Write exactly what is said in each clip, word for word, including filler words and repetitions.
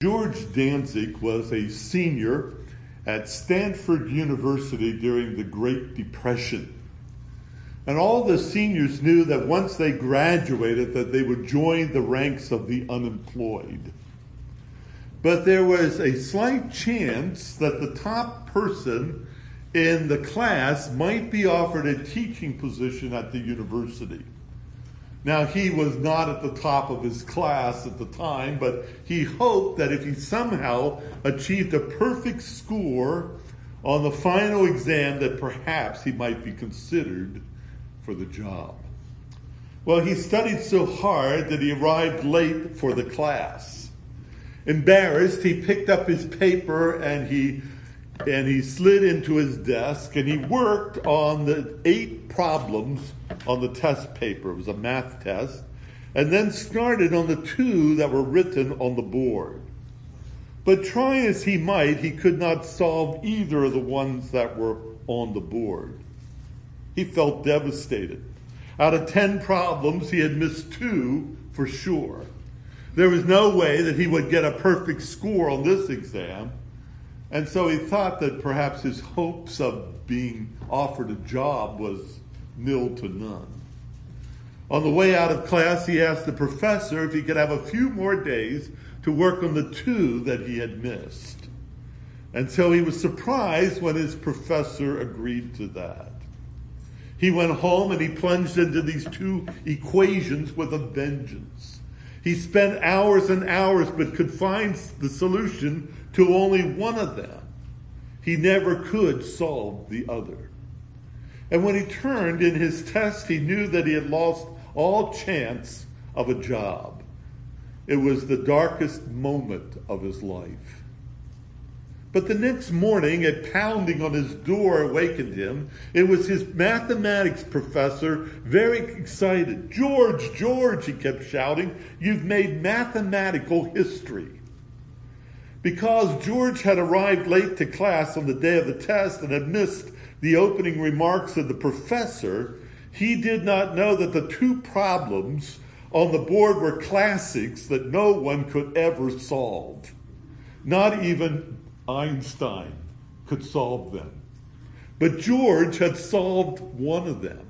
George Danzig was a senior at Stanford University during the Great Depression. And all the seniors knew that once they graduated that they would join the ranks of the unemployed. But there was a slight chance that the top person in the class might be offered a teaching position at the university. Now, he was not at the top of his class at the time, but he hoped that if he somehow achieved a perfect score on the final exam, that perhaps he might be considered for the job. Well, he studied so hard that he arrived late for the class. Embarrassed, he picked up his paper and he and he slid into his desk and he worked on the eight problems on the test paper. It was a math test. And then started on the two that were written on the board. But try as he might, he could not solve either of the ones that were on the board. He felt devastated. Out of ten problems, he had missed two for sure. There was no way that he would get a perfect score on this exam. And so he thought that perhaps his hopes of being offered a job was nil to none. On the way out of class, he asked the professor if he could have a few more days to work on the two that he had missed. And so he was surprised when his professor agreed to that. He went home and he plunged into these two equations with a vengeance. He spent hours and hours but could find the solution to only one of them. He never could solve the other. And when he turned in his test, he knew that he had lost all chance of a job. It was the darkest moment of his life. But the next morning, a pounding on his door awakened him. It was his mathematics professor, very excited. "George, George," he kept shouting, "you've made mathematical history." Because George had arrived late to class on the day of the test and had missed the opening remarks of the professor, he did not know that the two problems on the board were classics that no one could ever solve. Not even Einstein could solve them. But George had solved one of them.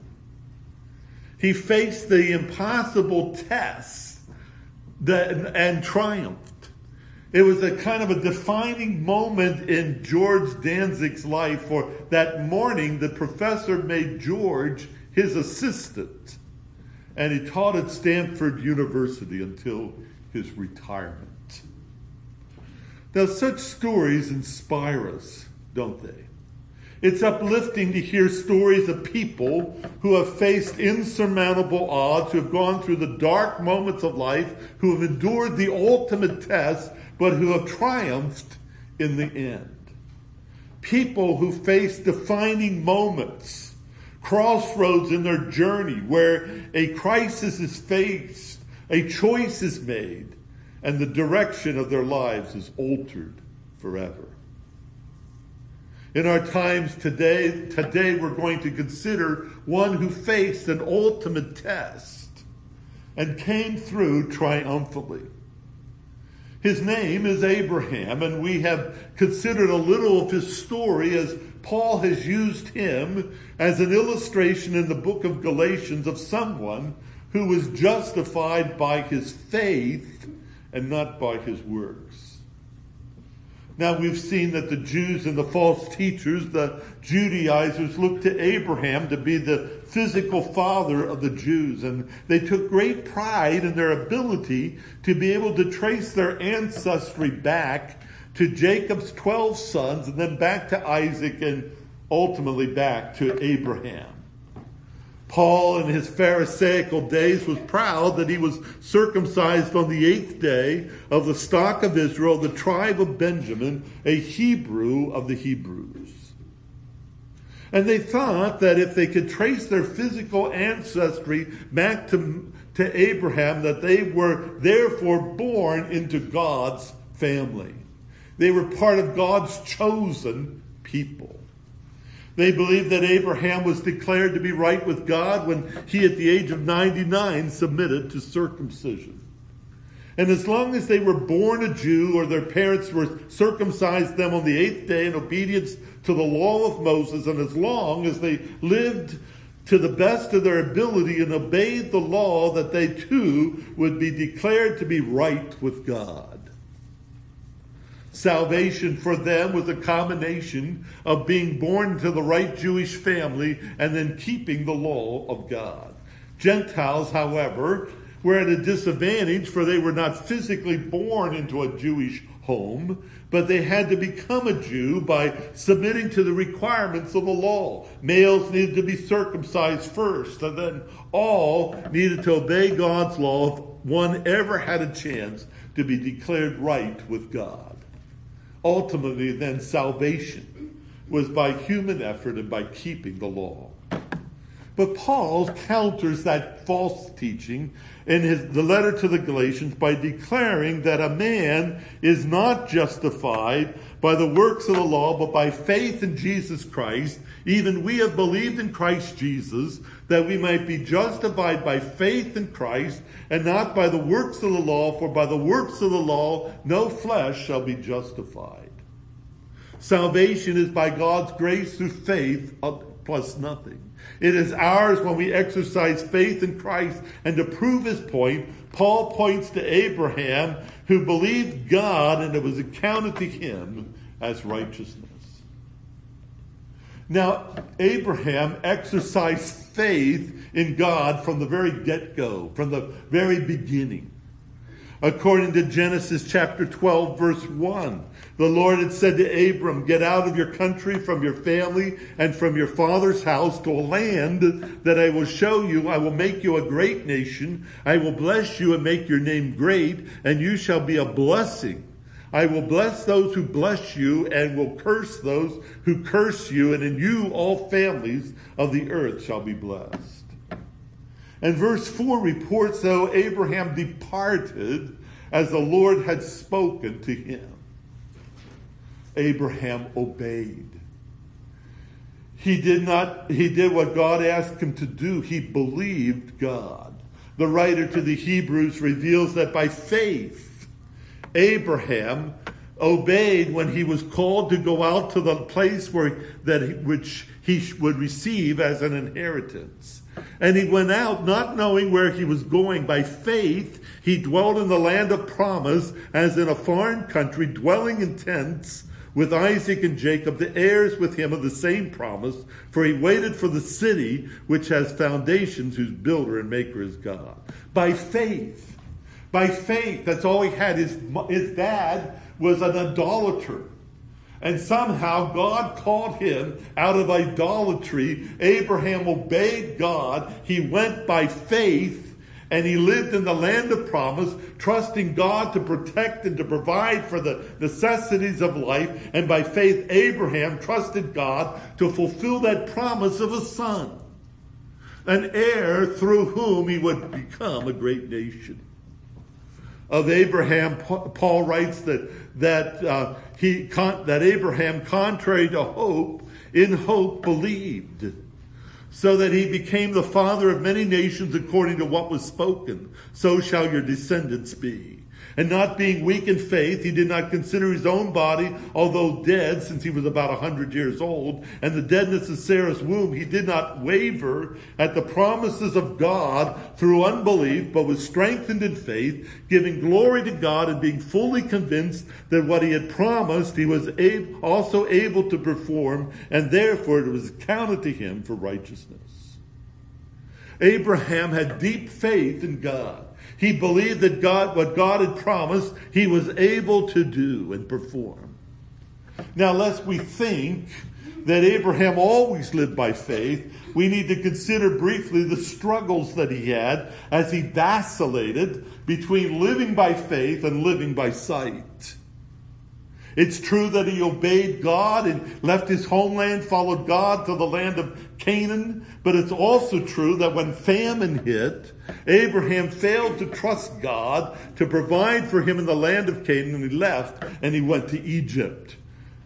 He faced the impossible test that, and triumphed. It was a kind of a defining moment in George Danzig's life, for that morning the professor made George his assistant, and he taught at Stanford University until his retirement. Now, such stories inspire us, don't they? It's uplifting to hear stories of people who have faced insurmountable odds, who have gone through the dark moments of life, who have endured the ultimate test, but who have triumphed in the end. People who face defining moments, crossroads in their journey, where a crisis is faced, a choice is made, and the direction of their lives is altered forever. In our times today, today we're going to consider one who faced an ultimate test and came through triumphantly. His name is Abraham, and we have considered a little of his story as Paul has used him as an illustration in the book of Galatians of someone who was justified by his faith and not by his works. Now, we've seen that the Jews and the false teachers, the Judaizers, looked to Abraham to be the physical father of the Jews, and they took great pride in their ability to be able to trace their ancestry back to Jacob's twelve sons, and then back to Isaac, and ultimately back to Abraham. Paul, in his Pharisaical days, was proud that he was circumcised on the eighth day of the stock of Israel, the tribe of Benjamin, a Hebrew of the Hebrews. And they thought that if they could trace their physical ancestry back to, to Abraham, that they were therefore born into God's family. They were part of God's chosen people. They believed that Abraham was declared to be right with God when he, at the age of ninety-nine, submitted to circumcision. And as long as they were born a Jew or their parents were circumcised them on the eighth day in obedience to the law of Moses, and as long as they lived to the best of their ability and obeyed the law, that they too would be declared to be right with God. Salvation for them was a combination of being born to the right Jewish family and then keeping the law of God. Gentiles, however, were at a disadvantage, for they were not physically born into a Jewish home, but they had to become a Jew by submitting to the requirements of the law. Males needed to be circumcised first, and then all needed to obey God's law if one ever had a chance to be declared right with God. Ultimately, then, salvation was by human effort and by keeping the law. But Paul counters that false teaching in his, the letter to the Galatians by declaring that a man is not justified by the works of the law, but by faith in Jesus Christ. Even we have believed in Christ Jesus, that we might be justified by faith in Christ, and not by the works of the law, for by the works of the law no flesh shall be justified. Salvation is by God's grace through faith plus nothing. It is ours when we exercise faith in Christ. And to prove his point, Paul points to Abraham, who believed God, and it was accounted to him as righteousness. Now, Abraham exercised faith in God from the very get-go, from the very beginning. According to Genesis chapter twelve, verse one, the Lord had said to Abram, "Get out of your country, from your family, and from your father's house to a land that I will show you. I will make you a great nation. I will bless you and make your name great, and you shall be a blessing. I will bless those who bless you, and will curse those who curse you, and in you all families of the earth shall be blessed." And verse four reports, though Abraham departed as the Lord had spoken to him. Abraham obeyed. He did not, he did what God asked him to do. He believed God. The writer to the Hebrews reveals that by faith, Abraham obeyed when he was called to go out to the place where that which he would receive as an inheritance. And he went out not knowing where he was going. By faith, he dwelt in the land of promise, as in a foreign country, dwelling in tents with Isaac and Jacob, the heirs with him of the same promise. For he waited for the city which has foundations, whose builder and maker is God. By faith. By faith. That's all he had. His, his dad was an idolater. And somehow God called him out of idolatry. Abraham obeyed God. He went by faith, and he lived in the land of promise, trusting God to protect and to provide for the necessities of life. And by faith, Abraham trusted God to fulfill that promise of a son, an heir through whom he would become a great nation. Of Abraham, Paul writes that that uh, he that Abraham, contrary to hope, in hope believed, so that he became the father of many nations according to what was spoken. So shall your descendants be. And not being weak in faith, he did not consider his own body, although dead, since he was about a hundred years old, and the deadness of Sarah's womb, he did not waver at the promises of God through unbelief, but was strengthened in faith, giving glory to God and being fully convinced that what he had promised he was also able to perform, and therefore it was counted to him for righteousness. Abraham had deep faith in God. He believed that God, what God had promised, he was able to do and perform. Now, lest we think that Abraham always lived by faith, we need to consider briefly the struggles that he had as he vacillated between living by faith and living by sight. It's true that he obeyed God and left his homeland, followed God to the land of Canaan. But it's also true that when famine hit, Abraham failed to trust God to provide for him in the land of Canaan, and he left and he went to Egypt.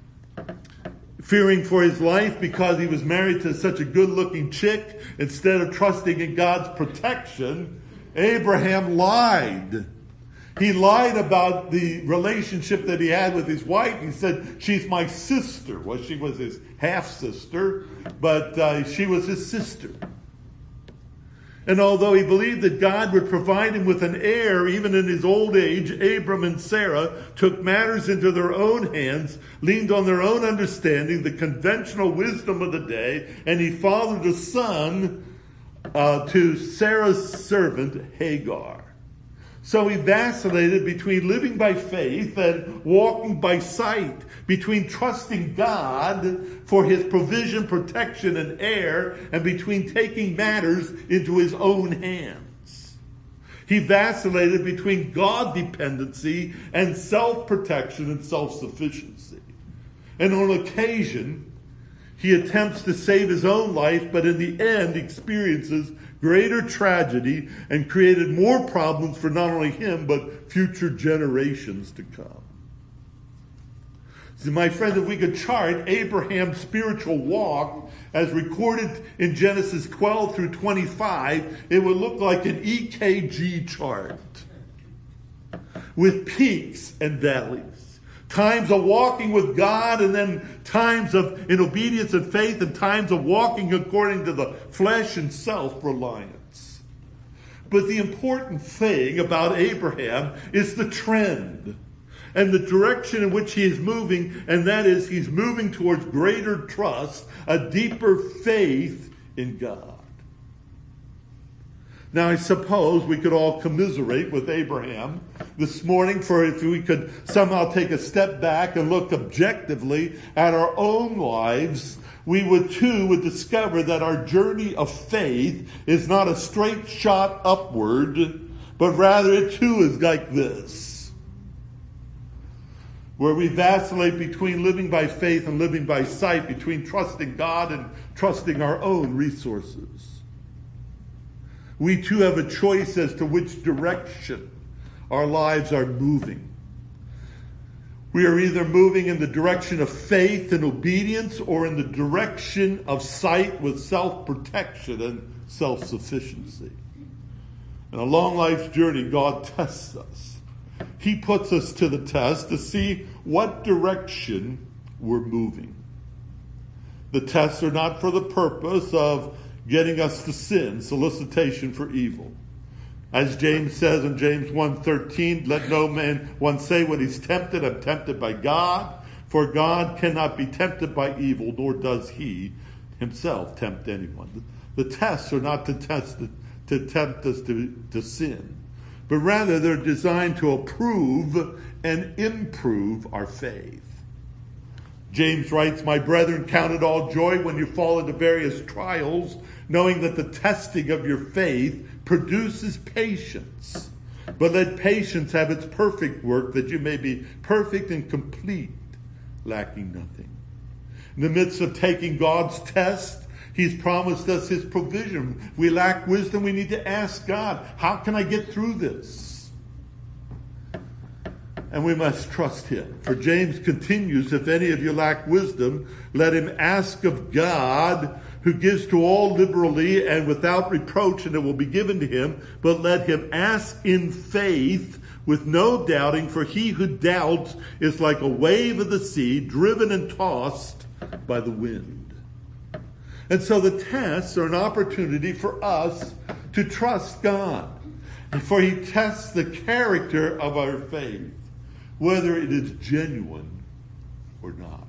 Fearing for his life because he was married to such a good-looking chick, instead of trusting in God's protection, Abraham lied. He lied about the relationship that he had with his wife. He said, she's my sister. Well, she was his half-sister, but uh, she was his sister. And although he believed that God would provide him with an heir, even in his old age, Abram and Sarah took matters into their own hands, leaned on their own understanding, the conventional wisdom of the day, and he fathered a son uh, to Sarah's servant, Hagar. So he vacillated between living by faith and walking by sight, between trusting God for his provision, protection, and heir, and between taking matters into his own hands. He vacillated between God dependency and self-protection and self-sufficiency. And on occasion, he attempts to save his own life, but in the end experiences greater tragedy and created more problems for not only him, but future generations to come. See, my friend, if we could chart Abraham's spiritual walk as recorded in Genesis twelve through twenty-five, it would look like an E K G chart with peaks and valleys. Times of walking with God, and then times of in obedience and faith, and times of walking according to the flesh and self-reliance. But the important thing about Abraham is the trend and the direction in which he is moving, and that is he's moving towards greater trust, a deeper faith in God. Now, I suppose we could all commiserate with Abraham this morning, for if we could somehow take a step back and look objectively at our own lives, we would too would discover that our journey of faith is not a straight shot upward, but rather it too is like this, where we vacillate between living by faith and living by sight, between trusting God and trusting our own resources. We too have a choice as to which direction our lives are moving. We are either moving in the direction of faith and obedience, or in the direction of sight with self-protection and self-sufficiency. In a long life's journey, God tests us. He puts us to the test to see what direction we're moving. The tests are not for the purpose of getting us to sin, solicitation for evil. As James says in James one thirteen, let no man one say when he's tempted, I'm tempted by God, for God cannot be tempted by evil, nor does he himself tempt anyone. The tests are not to test to tempt us to, to sin, but rather they're designed to approve and improve our faith. James writes, my brethren, count it all joy when you fall into various trials, knowing that the testing of your faith produces patience. But let patience have its perfect work, that you may be perfect and complete, lacking nothing. In the midst of taking God's test, he's promised us his provision. If we lack wisdom, we need to ask God, how can I get through this? And we must trust him. For James continues, if any of you lack wisdom, let him ask of God, who gives to all liberally and without reproach, and it will be given to him. But let him ask in faith with no doubting, for he who doubts is like a wave of the sea, driven and tossed by the wind. And so the tests are an opportunity for us to trust God, for he tests the character of our faith, whether it is genuine or not.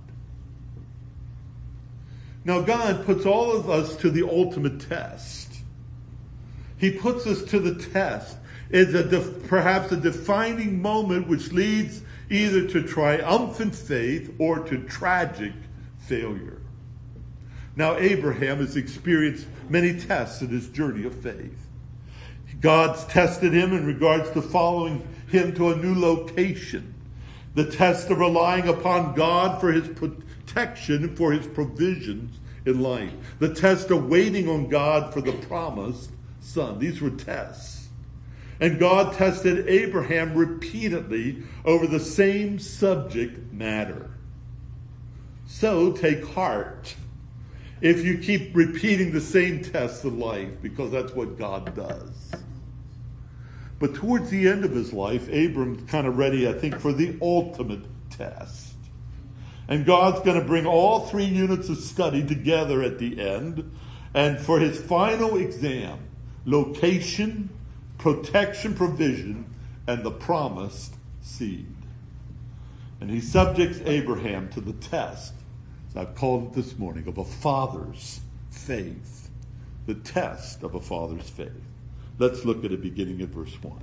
Now, God puts all of us to the ultimate test. He puts us to the test. It's a def- perhaps a defining moment which leads either to triumphant faith or to tragic failure. Now, Abraham has experienced many tests in his journey of faith. God's tested him in regards to following him to a new location. The test of relying upon God for his protection and for his provisions in life. The test of waiting on God for the promised son. These were tests. And God tested Abraham repeatedly over the same subject matter. So take heart if you keep repeating the same tests in life, because that's what God does. But towards the end of his life, Abram's kind of ready, I think, for the ultimate test. And God's going to bring all three units of study together at the end. And for his final exam, location, protection, provision, and the promised seed. And he subjects Abraham to the test, as I've called it this morning, of a father's faith. The test of a father's faith. Let's look at it beginning at verse one.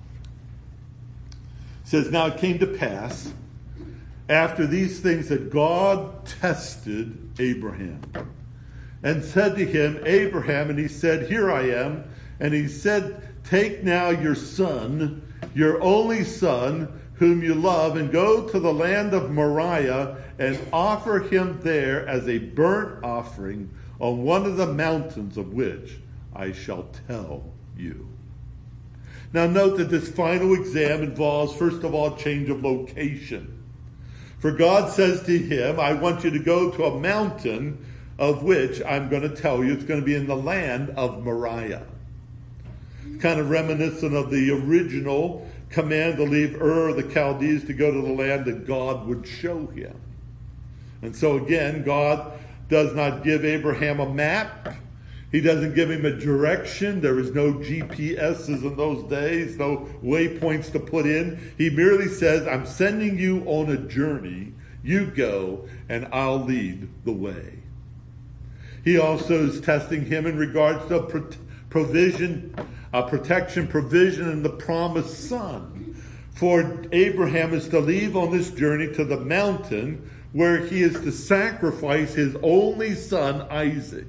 It says, now it came to pass, after these things, that God tested Abraham and said to him, Abraham, and he said, here I am. And he said, take now your son, your only son, whom you love, and go to the land of Moriah and offer him there as a burnt offering on one of the mountains of which I shall tell you. Now note that this final exam involves, first of all, change of location. For God says to him, I want you to go to a mountain of which I'm going to tell you. It's going to be in the land of Moriah. It's kind of reminiscent of the original command to leave Ur of the Chaldees to go to the land that God would show him. And so again, God does not give Abraham a map. He doesn't give him a direction. There was no G P S's in those days, no waypoints to put in. He merely says, I'm sending you on a journey. You go, and I'll lead the way. He also is testing him in regards to pro- provision, uh, protection, provision, and the promised son. For Abraham is to leave on this journey to the mountain where he is to sacrifice his only son, Isaac.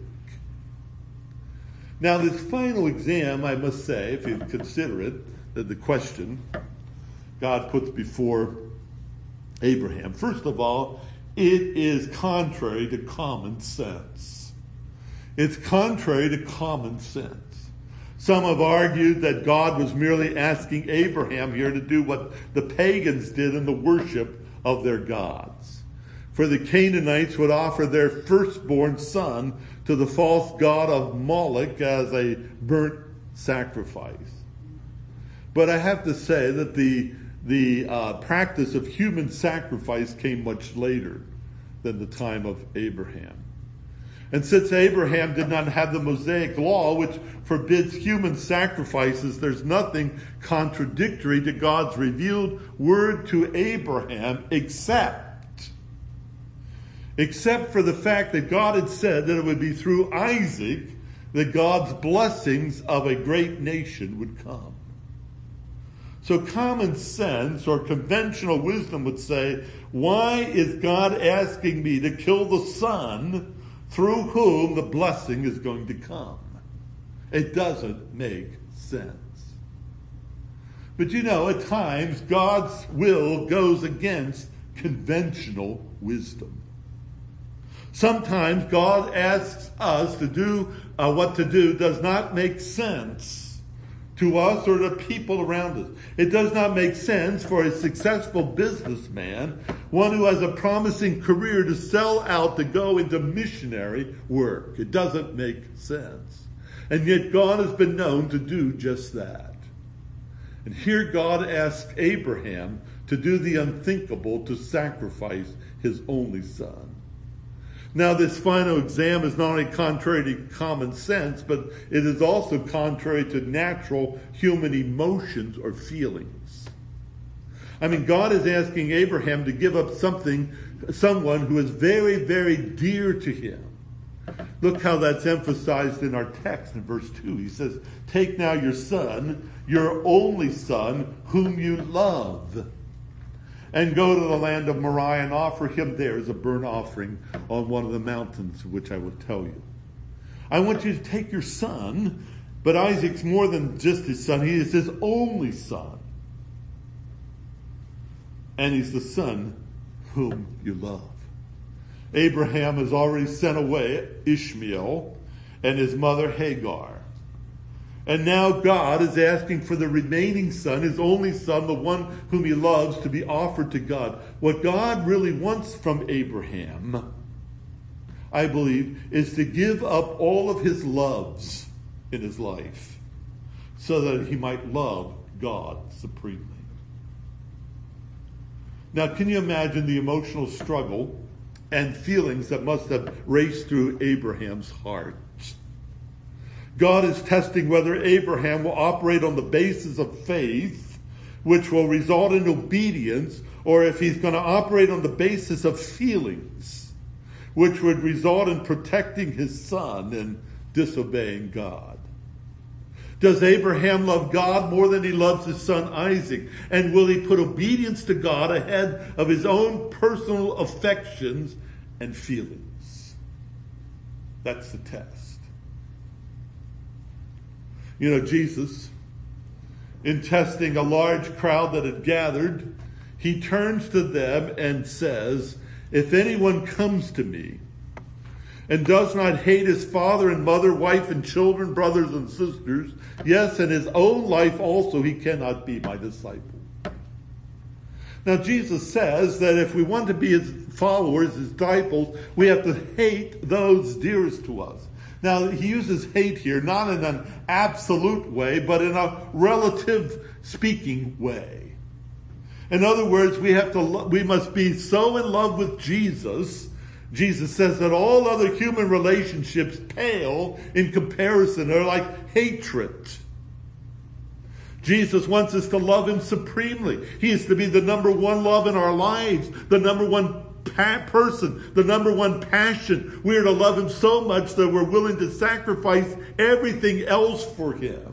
Now, this final exam, I must say, if you consider it, that the question God puts before Abraham, first of all, it is contrary to common sense. It's contrary to common sense. Some have argued that God was merely asking Abraham here to do what the pagans did in the worship of their gods. For the Canaanites would offer their firstborn son to the false god of Moloch as a burnt sacrifice. But I have to say that the, the uh, practice of human sacrifice came much later than the time of Abraham. And since Abraham did not have the Mosaic law, which forbids human sacrifices, there's nothing contradictory to God's revealed word to Abraham except Except for the fact that God had said that it would be through Isaac that God's blessings of a great nation would come. So common sense or conventional wisdom would say, why is God asking me to kill the son through whom the blessing is going to come? It doesn't make sense. But you know, at times God's will goes against conventional wisdom. Sometimes God asks us to do uh, what to do does not make sense to us or to people around us. It does not make sense for a successful businessman, one who has a promising career, to sell out to go into missionary work. It doesn't make sense. And yet God has been known to do just that. And here God asks Abraham to do the unthinkable, to sacrifice his only son. Now, this final exam is not only contrary to common sense, but it is also contrary to natural human emotions or feelings. I mean, God is asking Abraham to give up something, someone who is very, very dear to him. Look how that's emphasized in our text in verse two. He says, take now your son, your only son, whom you love, and go to the land of Moriah and offer him there as a burnt offering on one of the mountains, which I will tell you. I want you to take your son, but Isaac's more than just his son. He is his only son. And he's the son whom you love. Abraham has already sent away Ishmael and his mother Hagar. And now God is asking for the remaining son, his only son, the one whom he loves, to be offered to God. What God really wants from Abraham, I believe, is to give up all of his loves in his life so that he might love God supremely. Now, can you imagine the emotional struggle and feelings that must have raced through Abraham's heart? God is testing whether Abraham will operate on the basis of faith, which will result in obedience, or if he's going to operate on the basis of feelings, which would result in protecting his son and disobeying God. Does Abraham love God more than he loves his son Isaac? And will he put obedience to God ahead of his own personal affections and feelings? That's the test. You know, Jesus, in testing a large crowd that had gathered, he turns to them and says, "If anyone comes to me and does not hate his father and mother, wife and children, brothers and sisters, yes, and his own life also, he cannot be my disciple." Now, Jesus says that if we want to be his followers, his disciples, we have to hate those dearest to us. Now, he uses hate here, not in an absolute way, but in a relative speaking way. In other words, we have to, we must be so in love with Jesus. Jesus says that all other human relationships pale in comparison. They're like hatred. Jesus wants us to love him supremely. He is to be the number one love in our lives, the number one pa- person, the number one passion. We are to love him so much that we're willing to sacrifice everything else for him.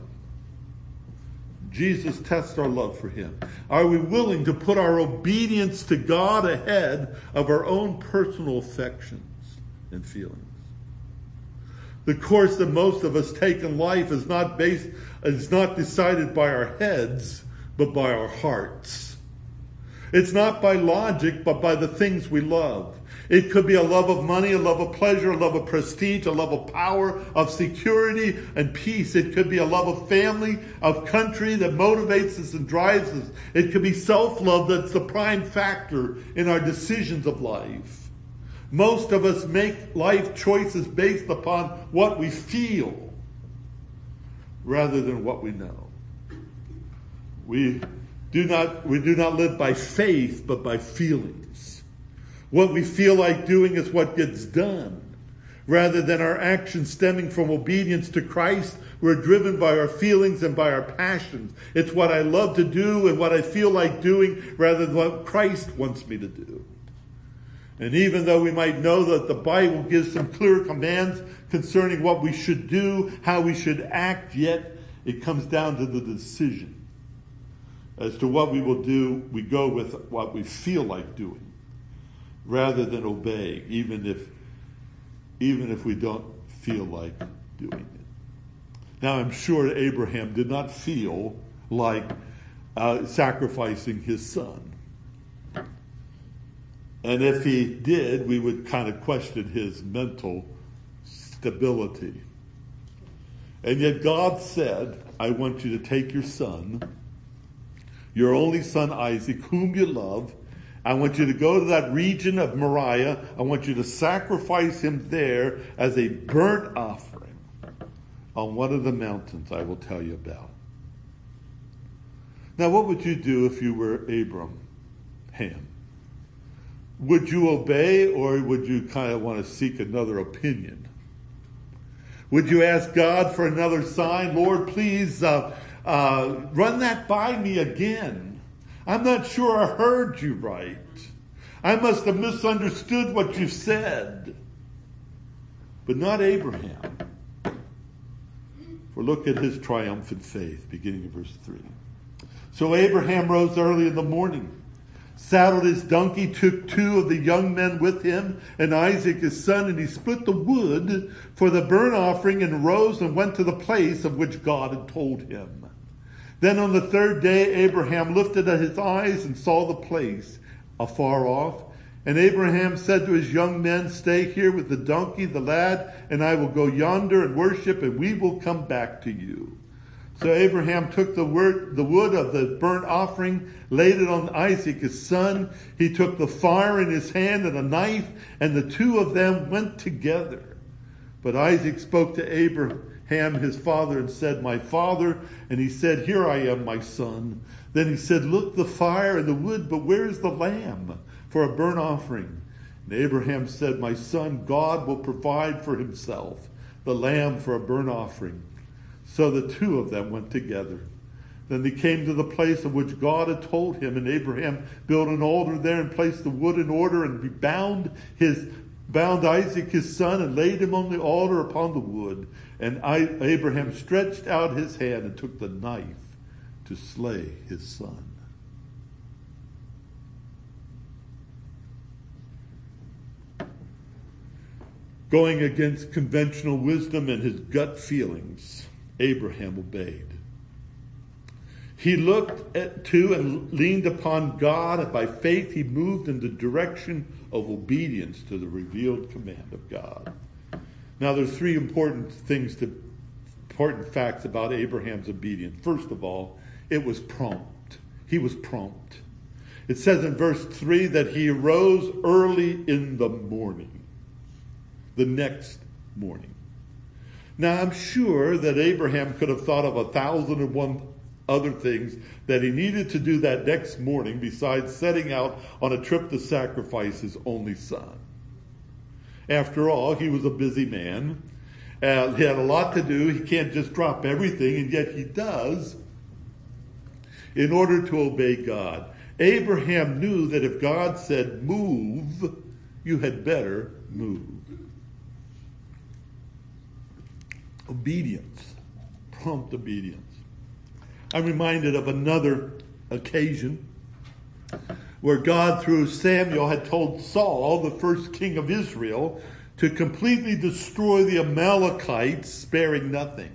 Jesus tests our love for him. Are we willing to put our obedience to God ahead of our own personal affections and feelings? The course that most of us take in life is not based, is not decided by our heads, but by our hearts. It's not by logic, but by the things we love. It could be a love of money, a love of pleasure, a love of prestige, a love of power, of security and peace. It could be a love of family, of country that motivates us and drives us. It could be self-love that's the prime factor in our decisions of life. Most of us make life choices based upon what we feel rather than what we know. We do not, we do not live by faith, but by feelings. What we feel like doing is what gets done. Rather than our actions stemming from obedience to Christ, we're driven by our feelings and by our passions. It's what I love to do and what I feel like doing rather than what Christ wants me to do. And even though we might know that the Bible gives some clear commands concerning what we should do, how we should act, yet it comes down to the decision. As to what we will do, we go with what we feel like doing, rather than obeying, even if, even if we don't feel like doing it. Now, I'm sure Abraham did not feel like uh, sacrificing his son. And if he did, we would kind of question his mental stability. And yet God said, I want you to take your son, your only son Isaac, whom you love. I want you to go to that region of Moriah. I want you to sacrifice him there as a burnt offering on one of the mountains I will tell you about. Now, what would you do if you were Abraham? Would you obey, or would you kind of want to seek another opinion? Would you ask God for another sign? Lord, please uh, uh, run that by me again. I'm not sure I heard you right. I must have misunderstood what you said. But not Abraham. For look at his triumphant faith, beginning in verse three. So Abraham rose early in the morning, saddled his donkey, took two of the young men with him, and Isaac his son, and he split the wood for the burnt offering, and rose and went to the place of which God had told him. Then on the third day Abraham lifted up his eyes and saw the place afar off. And Abraham said to his young men, stay here with the donkey, the lad, and I will go yonder and worship, and we will come back to you. So Abraham took the wood, the wood of the burnt offering, laid it on Isaac his son. He took the fire in his hand and a knife, and the two of them went together. But Isaac spoke to Abraham, his father, and said, "My father." And he said, "Here I am, my son." Then he said, "Look, the fire and the wood, but where is the lamb for a burnt offering?" And Abraham said, "My son, God will provide for himself the lamb for a burnt offering." So the two of them went together. Then they came to the place of which God had told him, and Abraham built an altar there and placed the wood in order, and he bound his bound Isaac his son and laid him on the altar upon the wood. And I, Abraham stretched out his hand and took the knife to slay his son. Going against conventional wisdom and his gut feelings, Abraham obeyed. He looked at, to and leaned upon God, and by faith he moved in the direction of obedience to the revealed command of God. Now there's three important things, to, important facts about Abraham's obedience. First of all, it was prompt. He was prompt. It says in verse three that he arose early in the morning, the next morning. Now I'm sure that Abraham could have thought of a thousand and one other things that he needed to do that next morning besides setting out on a trip to sacrifice his only son. After all, he was a busy man. Uh, he had a lot to do. He can't just drop everything, and yet he does in order to obey God. Abraham knew that if God said, "Move," you had better move. Obedience, prompt obedience. I'm reminded of another occasion where God, through Samuel, had told Saul, the first king of Israel, to completely destroy the Amalekites, sparing nothing.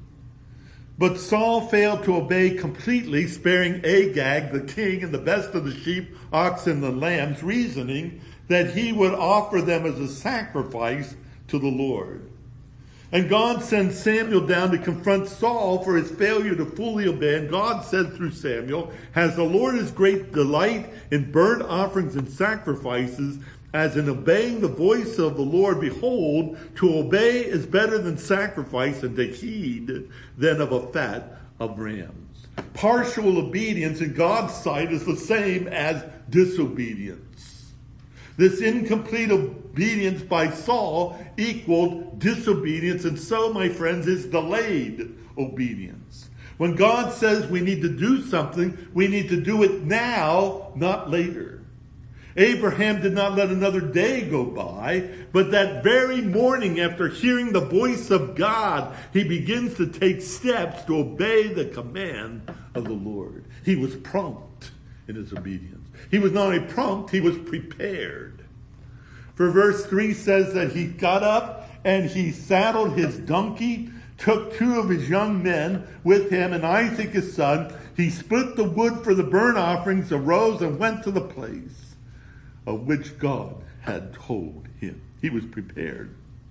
But Saul failed to obey completely, sparing Agag, the king, and the best of the sheep, oxen, and lambs, reasoning that he would offer them as a sacrifice to the Lord. And God sends Samuel down to confront Saul for his failure to fully obey. And God said through Samuel, "Has the Lord his great delight in burnt offerings and sacrifices, as in obeying the voice of the Lord? Behold, to obey is better than sacrifice, and to heed than of a fat of rams." Partial obedience in God's sight is the same as disobedience. This incomplete obedience by Saul equaled disobedience, and so, my friends, is delayed obedience. When God says we need to do something, we need to do it now, not later. Abraham did not let another day go by, but that very morning, after hearing the voice of God, he begins to take steps to obey the command of the Lord. He was prompt in his obedience. He was not only prompt, he was prepared. For verse three says that he got up and he saddled his donkey, took two of his young men with him and Isaac his son. He split the wood for the burnt offerings, arose and went to the place of which God had told him. He was prepared.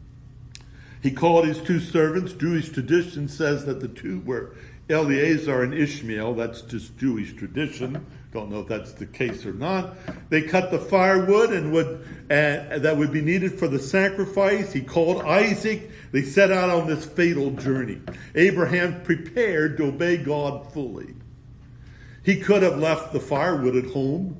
He called his two servants. Jewish tradition says that the two were Eleazar and Ishmael. That's just Jewish tradition. Don't know if that's the case or not. They cut the firewood and would uh, that would be needed for the sacrifice. He called Isaac. They set out on this fatal journey. Abraham prepared to obey God fully. He could have left the firewood at home,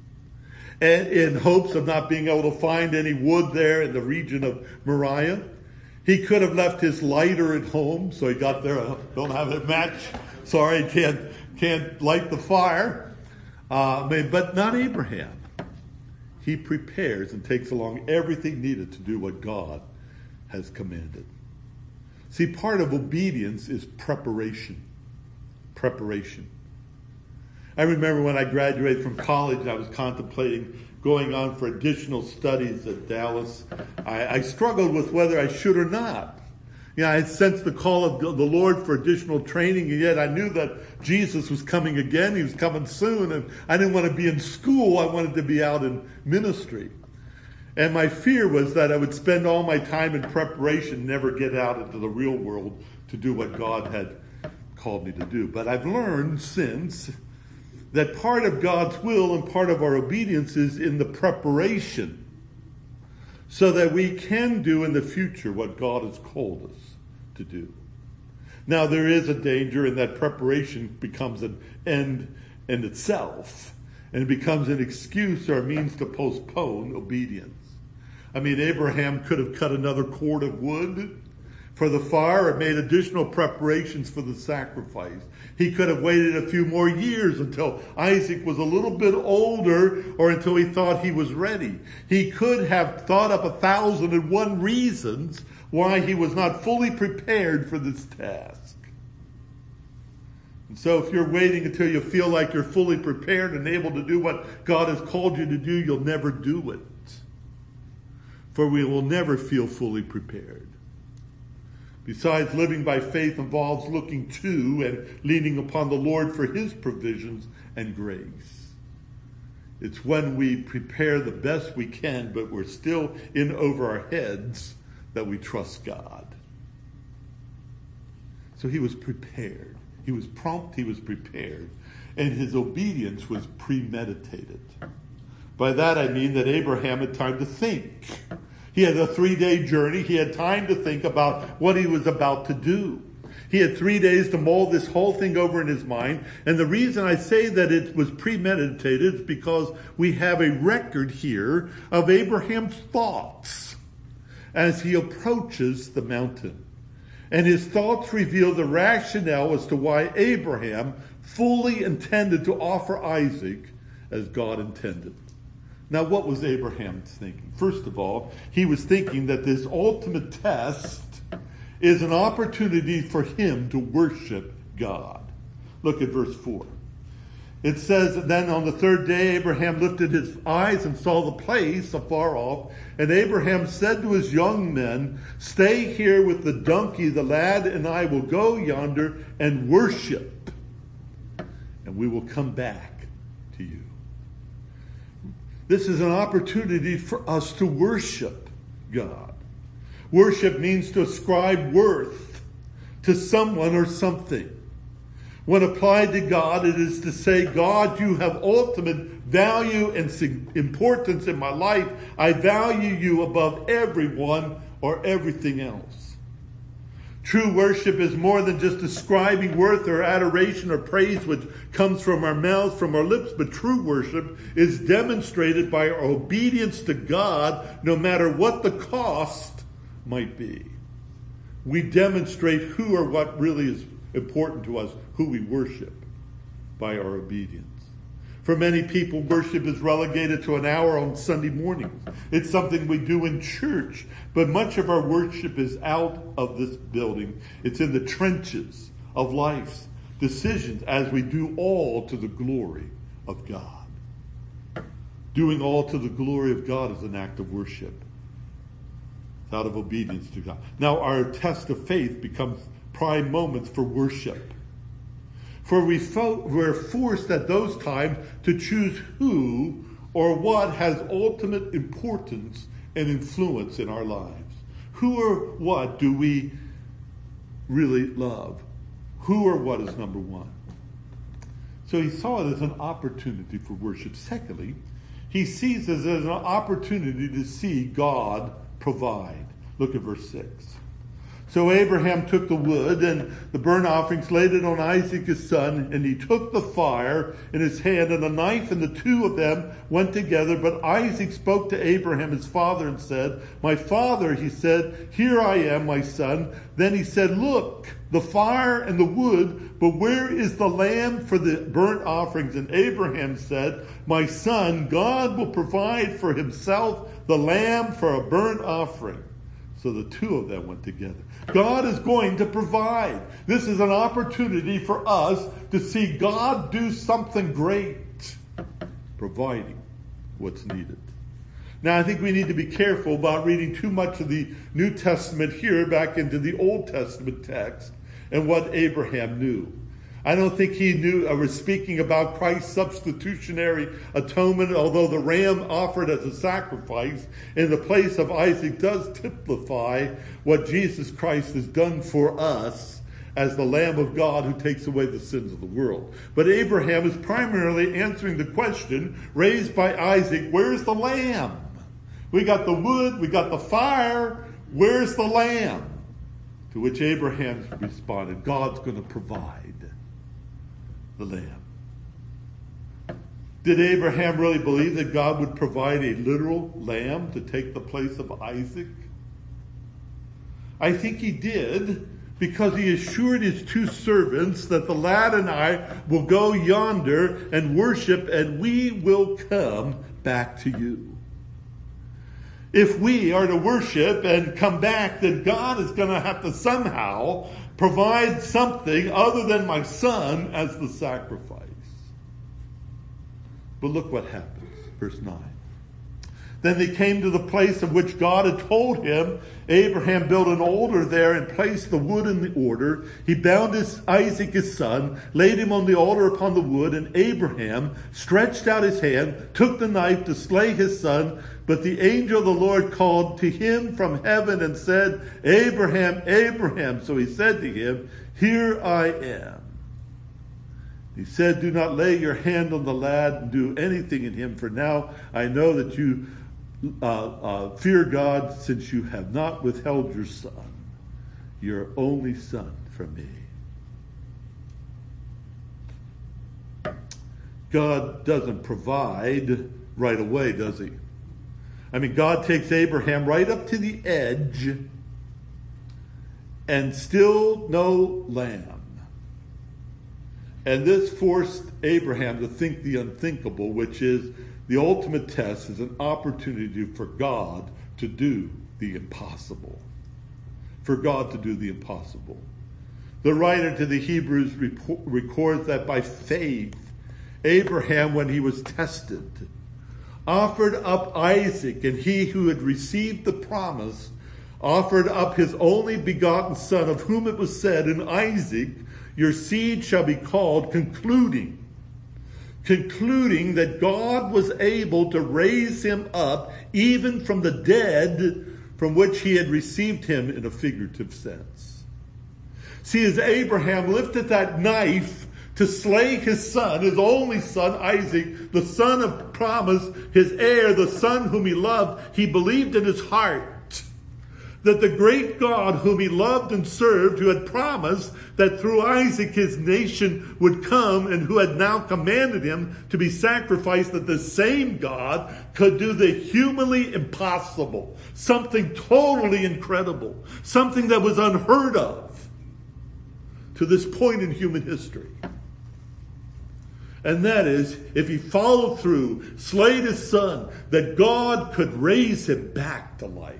and in hopes of not being able to find any wood there in the region of Moriah. He could have left his lighter at home, so he got there. I don't have a match. Sorry, can't can't light the fire. Uh, but not Abraham. He prepares and takes along everything needed to do what God has commanded. See, part of obedience is preparation. Preparation. I remember when I graduated from college, I was contemplating going on for additional studies at Dallas. I, I struggled with whether I should or not. You know, I had sensed the call of the Lord for additional training, and yet I knew that Jesus was coming again. He was coming soon, and I didn't want to be in school. I wanted to be out in ministry. And my fear was that I would spend all my time in preparation, never get out into the real world to do what God had called me to do. But I've learned since that part of God's will and part of our obedience is in the preparation. so that we can do in the future what God has called us to do. Now, there is a danger in that preparation becomes an end in itself, and it becomes an excuse or a means to postpone obedience. I mean, Abraham could have cut another cord of wood for the fire or made additional preparations for the sacrifice. He could have waited a few more years until Isaac was a little bit older or until he thought he was ready. He could have thought up a thousand and one reasons why he was not fully prepared for this task. And so if you're waiting until you feel like you're fully prepared and able to do what God has called you to do, you'll never do it. For we will never feel fully prepared. Besides, living by faith involves looking to and leaning upon the Lord for his provisions and grace. It's when we prepare the best we can, but we're still in over our heads, that we trust God. So he was prepared. He was prompt, he was prepared, and his obedience was premeditated. By that I mean that Abraham had time to think. He had a three-day journey. He had time to think about what he was about to do. He had three days to mull this whole thing over in his mind. And the reason I say that it was premeditated is because we have a record here of Abraham's thoughts as he approaches the mountain. And his thoughts reveal the rationale as to why Abraham fully intended to offer Isaac as God intended. Now, what was Abraham thinking? First of all, he was thinking that this ultimate test is an opportunity for him to worship God. Look at verse four. It says, then on the third day, Abraham lifted his eyes and saw the place afar off. And Abraham said to his young men, stay here with the donkey. The lad and I will go yonder and worship. And we will come back to you. This is an opportunity for us to worship God. Worship means to ascribe worth to someone or something. When applied to God, it is to say, God, you have ultimate value and importance in my life. I value you above everyone or everything else. True worship is more than just ascribing worth or adoration or praise which comes from our mouths, from our lips, but true worship is demonstrated by our obedience to God, no matter what the cost might be. We demonstrate who or what really is important to us, who we worship, by our obedience. For many people, worship is relegated to an hour on Sunday mornings. It's something we do in church, but much of our worship is out of this building. It's in the trenches of life's decisions as we do all to the glory of God. Doing all to the glory of God is an act of worship. It's out of obedience to God. Now, our test of faith becomes prime moments for worship. For we fo- we're forced at those times to choose who or what has ultimate importance and influence in our lives. Who or what do we really love? Who or what is number one? So he saw it as an opportunity for worship. Secondly, he sees it as an opportunity to see God provide. Look at verse six. So Abraham took the wood and the burnt offerings, laid it on Isaac his son, and he took the fire in his hand and a knife, and the two of them went together. But Isaac spoke to Abraham his father and said, my father, he said, here I am, my son. Then he said, look, the fire and the wood, but where is the lamb for the burnt offerings? And Abraham said, my son, God will provide for himself the lamb for a burnt offering. So the two of them went together. God is going to provide. This is an opportunity for us to see God do something great, providing what's needed. Now, I think we need to be careful about reading too much of the New Testament here back into the Old Testament text and what Abraham knew. I don't think he knew or was speaking about Christ's substitutionary atonement, although the ram offered as a sacrifice in the place of Isaac does typify what Jesus Christ has done for us as the Lamb of God who takes away the sins of the world. But Abraham is primarily answering the question raised by Isaac, where's the lamb? We got the wood, we got the fire. Where's the lamb? To which Abraham responded, God's going to provide the lamb. Did Abraham really believe that God would provide a literal lamb to take the place of Isaac? I think he did, because he assured his two servants that the lad and I will go yonder and worship, and we will come back to you. If we are to worship and come back, then God is going to have to somehow provide something other than my son as the sacrifice. But look what happens. Verse nine. Then they came to the place of which God had told him. Abraham built an altar there and placed the wood in the altar. He bound his Isaac his son, laid him on the altar upon the wood, and Abraham stretched out his hand, took the knife to slay his son. But the angel of the Lord called to him from heaven and said, Abraham, Abraham. So he said to him, Here I am. He said, Do not lay your hand on the lad and do anything in him, for now I know that you uh, uh, fear God, since you have not withheld your son, your only son, from me. God doesn't provide right away, does he? I mean, God takes Abraham right up to the edge, and still no lamb. And this forced Abraham to think the unthinkable, which is the ultimate test is an opportunity for God to do the impossible. For God to do the impossible. The writer to the Hebrews report, records that by faith, Abraham, when he was tested, offered up Isaac, and he who had received the promise offered up his only begotten son, of whom it was said, in Isaac your seed shall be called, concluding, concluding that God was able to raise him up even from the dead, from which he had received him in a figurative sense. See, as Abraham lifted that knife to slay his son, his only son, Isaac, the son of promise, his heir, the son whom he loved, he believed in his heart that the great God whom he loved and served, who had promised that through Isaac his nation would come, and who had now commanded him to be sacrificed, that the same God could do the humanly impossible, something totally incredible, something that was unheard of to this point in human history. And that is, if he followed through, slayed his son, that God could raise him back to life.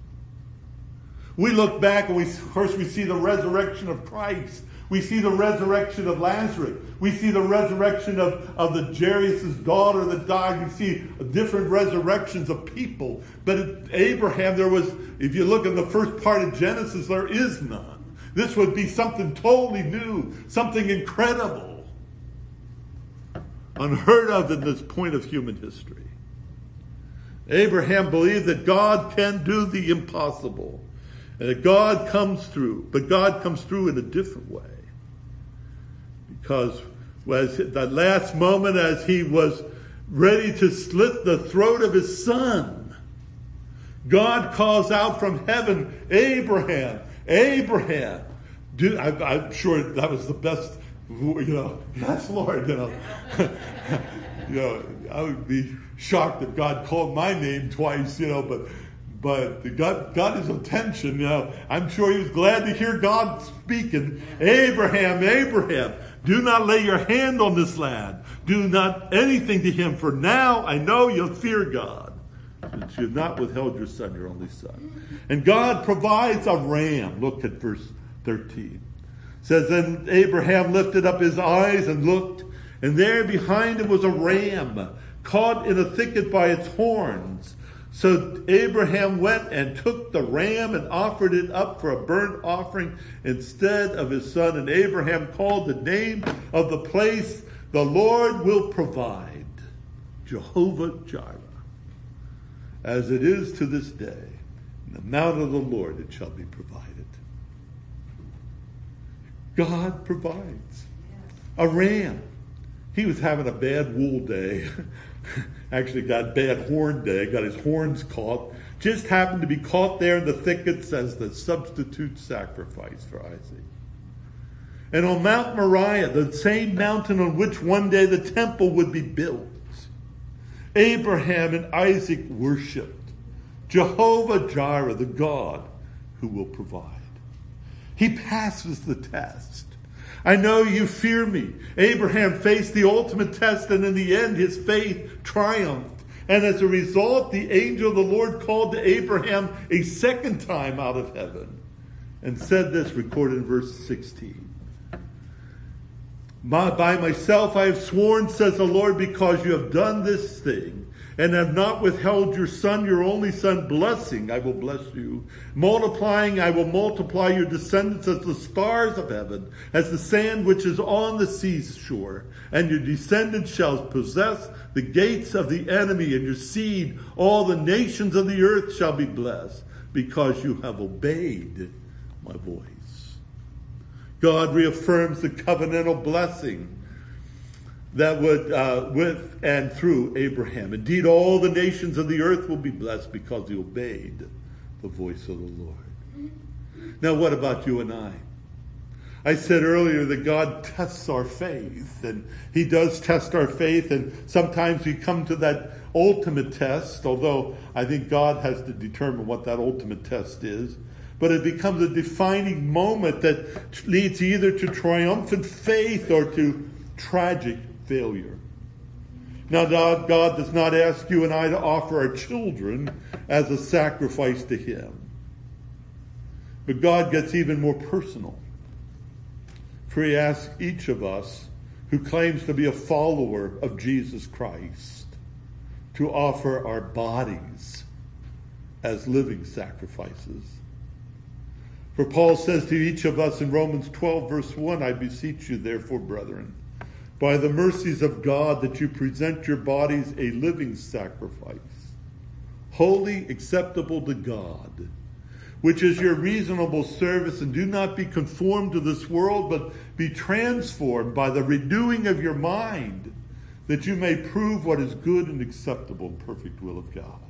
We look back and we, of course, we see the resurrection of Christ. We see the resurrection of Lazarus. We see the resurrection of, of the Jairus' daughter that died. We see different resurrections of people. But at Abraham, there was, if you look in the first part of Genesis, there is none. This would be something totally new, something incredible, unheard of in this point of human history. Abraham believed that God can do the impossible. And that God comes through, but God comes through in a different way. Because as that last moment, as he was ready to slit the throat of his son, God calls out from heaven, Abraham, Abraham. Do, I, I'm sure that was the best, you know, yes, Lord, you know. you know, I would be shocked if God called my name twice, you know, but But God got his attention. You know, I'm sure he was glad to hear God speaking. Abraham, Abraham, do not lay your hand on this lad. Do not anything to him, for now I know you'll fear God, since you have not withheld your son, your only son. And God provides a ram. Look at verse thirteen. It says, Then Abraham lifted up his eyes and looked, and there behind him was a ram, caught in a thicket by its horns. So Abraham went and took the ram and offered it up for a burnt offering instead of his son. And Abraham called the name of the place, The Lord Will Provide, Jehovah Jireh. As it is to this day, in the mount of the Lord it shall be provided. God provides. A ram. He was having a bad wool day. actually got bad horn day, got his horns caught, just happened to be caught there in the thickets as the substitute sacrifice for Isaac. And on Mount Moriah, the same mountain on which one day the temple would be built, Abraham and Isaac worshipped Jehovah Jireh, the God who will provide. He passes the test. I know you fear me. Abraham faced the ultimate test, and in the end his faith triumphed. And as a result, the angel of the Lord called to Abraham a second time out of heaven and said this, recorded in verse sixteen. My, by myself I have sworn, says the Lord, because you have done this thing and have not withheld your son, your only son, blessing, I will bless you. Multiplying, I will multiply your descendants as the stars of heaven, as the sand which is on the seashore. And your descendants shall possess the gates of the enemy, and your seed, all the nations of the earth shall be blessed, because you have obeyed my voice. God reaffirms the covenantal blessing that would, uh, with and through Abraham. Indeed, all the nations of the earth will be blessed because he obeyed the voice of the Lord. Now, what about you and I? I said earlier that God tests our faith, and he does test our faith, and sometimes we come to that ultimate test, although I think God has to determine what that ultimate test is. But it becomes a defining moment that leads either to triumphant faith or to tragic failure. Now, God, God does not ask you and I to offer our children as a sacrifice to him. But God gets even more personal. For he asks each of us who claims to be a follower of Jesus Christ to offer our bodies as living sacrifices. For Paul says to each of us in Romans twelve, verse one, I beseech you, therefore, brethren, by the mercies of God, that you present your bodies a living sacrifice, holy, acceptable to God, which is your reasonable service, and do not be conformed to this world, but be transformed by the renewing of your mind, that you may prove what is good and acceptable and perfect will of God.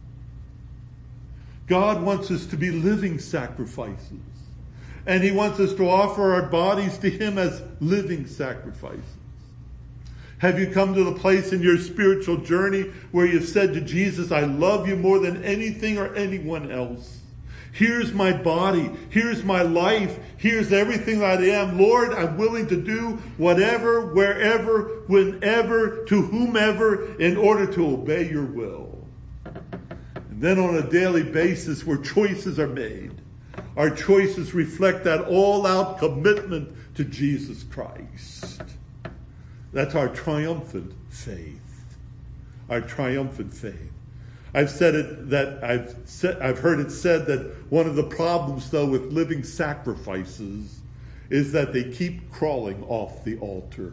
God wants us to be living sacrifices, and he wants us to offer our bodies to him as living sacrifices. Have you come to the place in your spiritual journey where you've said to Jesus, I love you more than anything or anyone else? Here's my body. Here's my life. Here's everything that I am. Lord, I'm willing to do whatever, wherever, whenever, to whomever, in order to obey your will. And then on a daily basis where choices are made, our choices reflect that all-out commitment to Jesus Christ. That's our triumphant faith. Our triumphant faith. I've said it that I've said, I've heard it said that one of the problems, though, with living sacrifices is that they keep crawling off the altar.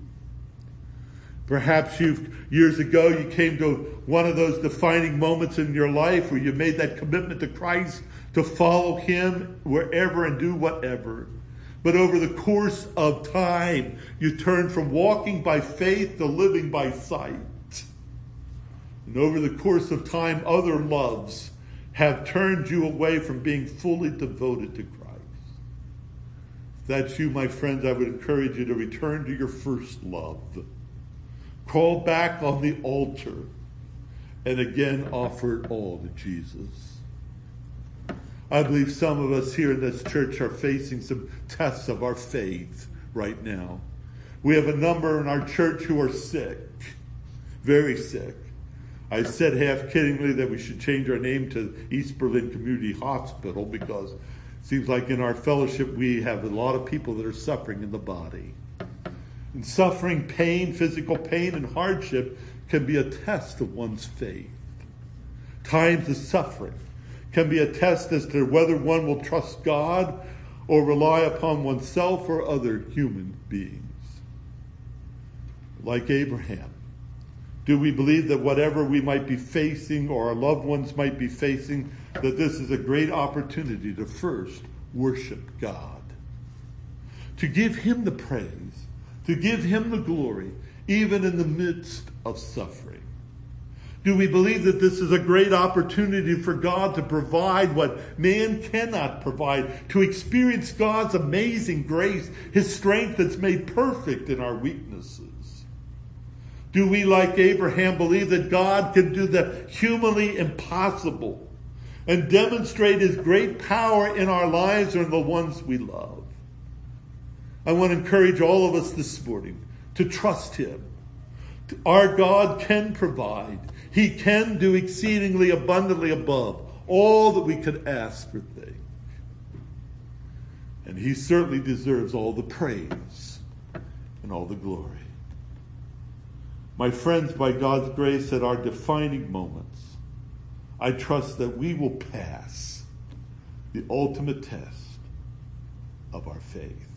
Perhaps you've, years ago, you came to one of those defining moments in your life where you made that commitment to Christ to follow him wherever and do whatever. But over the course of time, you turn from walking by faith to living by sight. And over the course of time, other loves have turned you away from being fully devoted to Christ. If that's you, my friends, I would encourage you to return to your first love. Crawl back on the altar and again offer it all to Jesus. I believe some of us here in this church are facing some tests of our faith right now. We have a number in our church who are sick, very sick. I said half kiddingly that we should change our name to East Berlin Community Hospital because it seems like in our fellowship we have a lot of people that are suffering in the body. And suffering, pain, physical pain, and hardship can be a test of one's faith. Times of suffering can be a test as to whether one will trust God or rely upon oneself or other human beings. Like Abraham, do we believe that whatever we might be facing or our loved ones might be facing, that this is a great opportunity to first worship God, to give him the praise, to give him the glory, even in the midst of suffering? Do we believe that this is a great opportunity for God to provide what man cannot provide, to experience God's amazing grace, his strength that's made perfect in our weaknesses? Do we, like Abraham, believe that God can do the humanly impossible and demonstrate his great power in our lives or in the ones we love? I want to encourage all of us this morning to trust him. Our God can provide. He can do exceedingly abundantly above all that we could ask or think. And he certainly deserves all the praise and all the glory. My friends, by God's grace, at our defining moments, I trust that we will pass the ultimate test of our faith.